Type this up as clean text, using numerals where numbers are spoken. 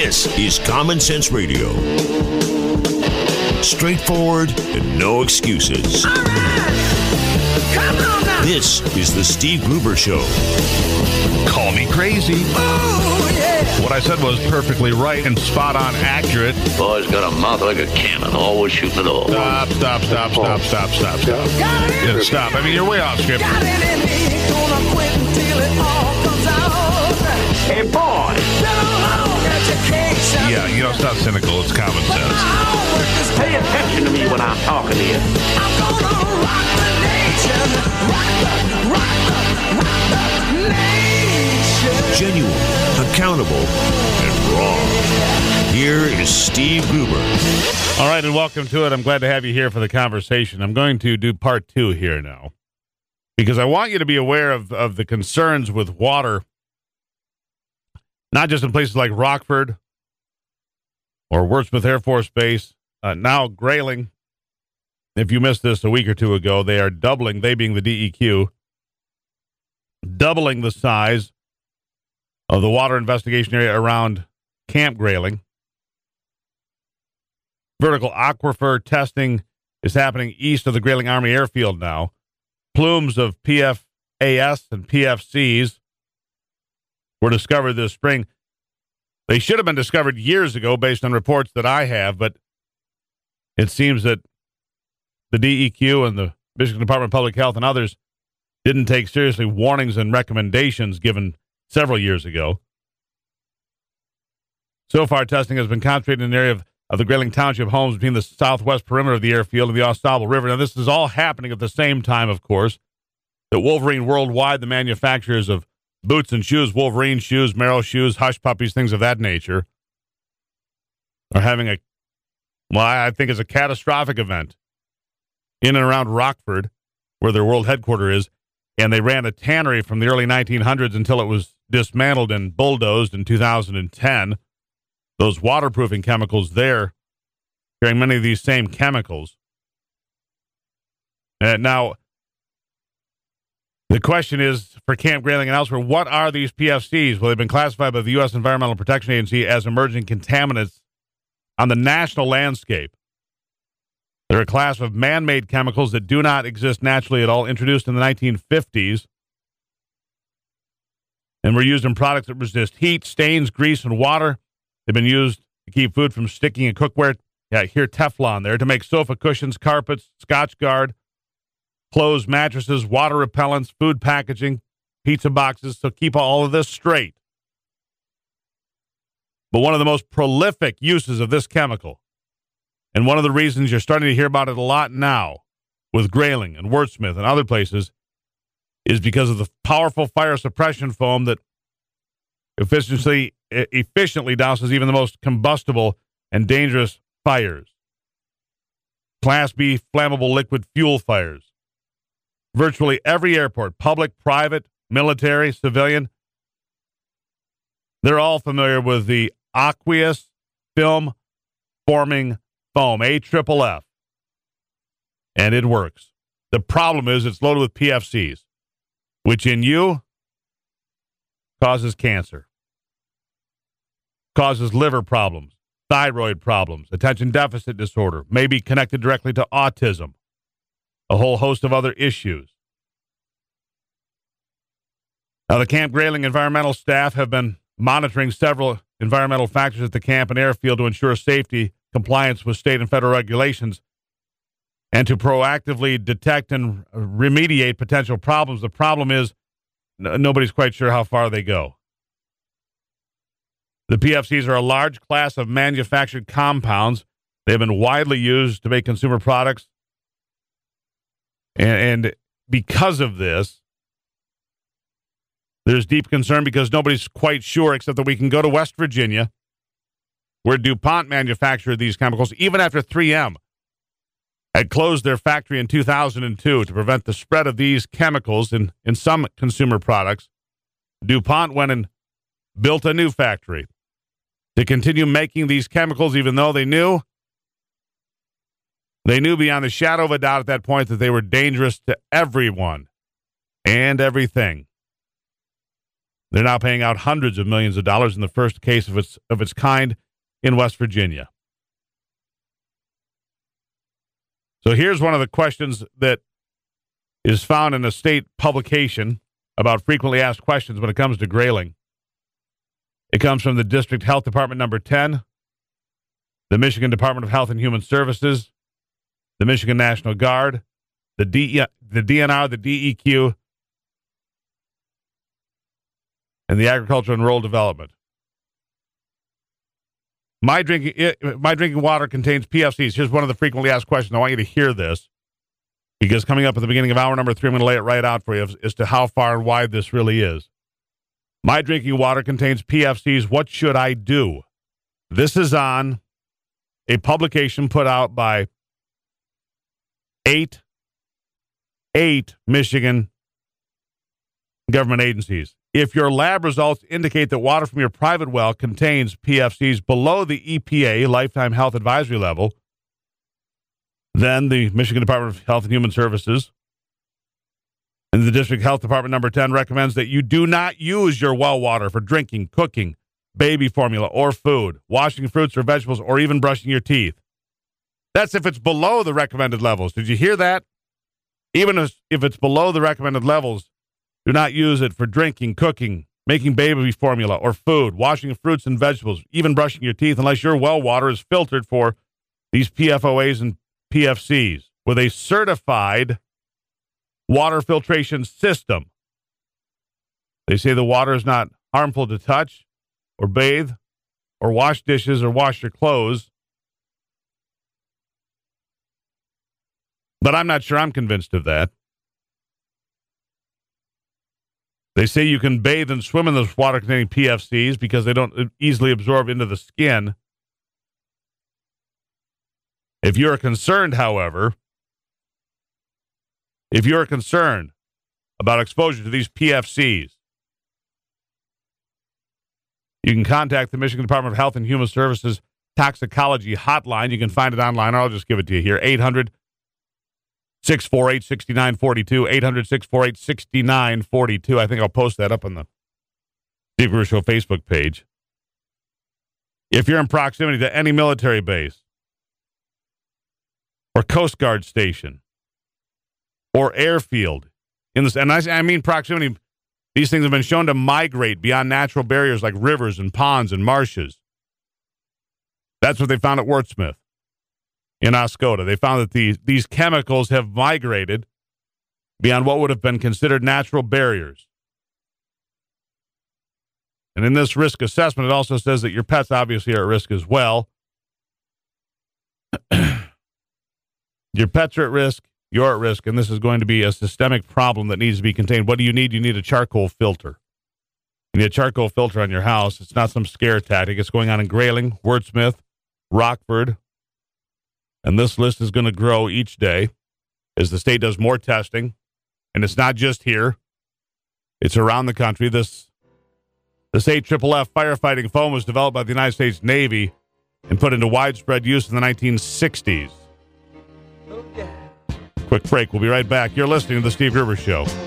This is Common Sense Radio. Straightforward and no excuses. All right. Come on now. This is the Steve Gruber Show. Call me crazy. Oh, yeah. What I said was perfectly right and spot on accurate. Boy's got a mouth like a cannon, always shooting it all. Stop. Got it. Yeah, stop. I mean, you're way off script. Got it in me. Gonna quit until it all comes out. Hey, boy! Been a long education. Yeah, you know, it's not cynical. It's common My sense. homework is Pay attention to me when I'm talking to you. I'm gonna rock the nation. Rock the nation. Genuine, accountable, and raw. Here is Steve Gruber. All right, and welcome to it. I'm glad to have you here for the conversation. I'm going to do part 2 here now because I want you to be aware of the concerns with water, not just in places like Rockford or Wordsmith Air Force Base, now Grayling. If you missed this a week or two ago, they are doubling, they being the DEQ, doubling the size of the water investigation area around Camp Grayling. Vertical aquifer testing is happening east of the Grayling Army Airfield now. Plumes of PFAS and PFCs were discovered this spring. They should have been discovered years ago based on reports that I have, but it seems that the DEQ and the Michigan Department of Public Health and others didn't take seriously warnings and recommendations given several years ago. So far, testing has been concentrated in an area of the Grayling Township homes between the southwest perimeter of the airfield and the Ostable River. Now, this is all happening at the same time, of course, that Wolverine Worldwide, the manufacturers of boots and shoes, Wolverine shoes, Merrill shoes, Hush Puppies, things of that nature, are having I think it's a catastrophic event in and around Rockford, where their world headquarters is, and they ran a tannery from the early 1900s until it was dismantled and bulldozed in 2010. Those waterproofing chemicals there, carrying many of these same chemicals. Now, the question is, for Camp Grayling and elsewhere, what are these PFCs? Well, they've been classified by the U.S. Environmental Protection Agency as emerging contaminants on the national landscape. They're a class of man-made chemicals that do not exist naturally at all, introduced in the 1950s, and were used in products that resist heat, stains, grease, and water. They've been used to keep food from sticking in cookware. Yeah, here Teflon there, to make sofa cushions, carpets, Scotch Guard, clothes, mattresses, water repellents, food packaging, pizza boxes. So keep all of this straight. But one of the most prolific uses of this chemical, and one of the reasons you're starting to hear about it a lot now with Grayling and Wordsmith and other places, is because of the powerful fire suppression foam that efficiently douses even the most combustible and dangerous fires. Class B flammable liquid fuel fires. Virtually every airport, public, private, military, civilian, they're all familiar with the aqueous film forming foam, AFFF. And it works. The problem is it's loaded with PFCs, which in you causes cancer, causes liver problems, thyroid problems, attention deficit disorder, may be connected directly to autism, a whole host of other issues. Now, the Camp Grayling environmental staff have been monitoring several environmental factors at the camp and airfield to ensure safety, compliance with state and federal regulations, and to proactively detect and remediate potential problems. The problem is nobody's quite sure how far they go. The PFCs are a large class of manufactured compounds. They've been widely used to make consumer products. And because of this, there's deep concern because nobody's quite sure, except that we can go to West Virginia, where DuPont manufactured these chemicals, even after 3M had closed their factory in 2002 to prevent the spread of these chemicals in some consumer products. DuPont went and built a new factory to continue making these chemicals, even though they knew beyond the shadow of a doubt at that point that they were dangerous to everyone and everything. They're now paying out hundreds of millions of dollars in the first case of its kind in West Virginia. So here's one of the questions that is found in a state publication about frequently asked questions when it comes to grayling. It comes from the District Health Department number 10, the Michigan Department of Health and Human Services, the Michigan National Guard, the DNR, the DEQ, and the Agriculture and Rural Development. My drinking water contains PFCs. Here's one of the frequently asked questions. I want you to hear this, because coming up at the beginning of hour number 3, I'm going to lay it right out for you as to how far and wide this really is. My drinking water contains PFCs. What should I do? This is on a publication put out by eight Michigan government agencies. If your lab results indicate that water from your private well contains PFCs below the EPA lifetime health advisory level, then the Michigan Department of Health and Human Services and the District Health Department number 10 recommends that you do not use your well water for drinking, cooking, baby formula, or food, washing fruits or vegetables, or even brushing your teeth. That's if it's below the recommended levels. Did you hear that? Even if it's below the recommended levels, do not use it for drinking, cooking, making baby formula, or food, washing fruits and vegetables, even brushing your teeth, unless your well water is filtered for these PFOAs and PFCs with a certified water filtration system. They say the water is not harmful to touch or bathe or wash dishes or wash your clothes. But I'm not sure I'm convinced of that. They say you can bathe and swim in this water containing PFCs because they don't easily absorb into the skin. If you're concerned, however, about exposure to these PFCs, you can contact the Michigan Department of Health and Human Services Toxicology Hotline. You can find it online, or I'll just give it to you here. 800-648-6942, 800-648-6942. I think I'll post that up on the Steve Gruber Show Facebook page. If you're in proximity to any military base or Coast Guard station or airfield, and I mean proximity, these things have been shown to migrate beyond natural barriers like rivers and ponds and marshes. That's what they found at Wurtsmith in Oscoda. They found that these chemicals have migrated beyond what would have been considered natural barriers. And in this risk assessment, it also says that your pets obviously are at risk as well. Your pets are at risk, you're at risk, and this is going to be a systemic problem that needs to be contained. What do you need? You need a charcoal filter. You need a charcoal filter on your house. It's not some scare tactic. It's going on in Grayling, Wurtsmith, Rockford, and this list is going to grow each day as the state does more testing. And it's not just here. It's around the country. This AFFF firefighting foam was developed by the United States Navy and put into widespread use in the 1960s. Quick break. We'll be right back. You're listening to The Steve Gruber Show.